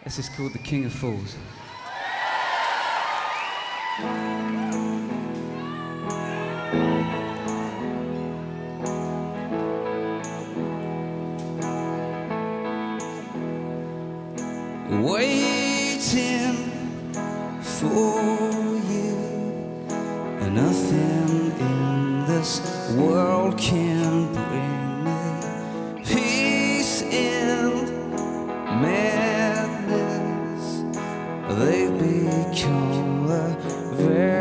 This is called The King of Fools. Waiting for you, and nothing in this world can bring me peace in madness. They've become the very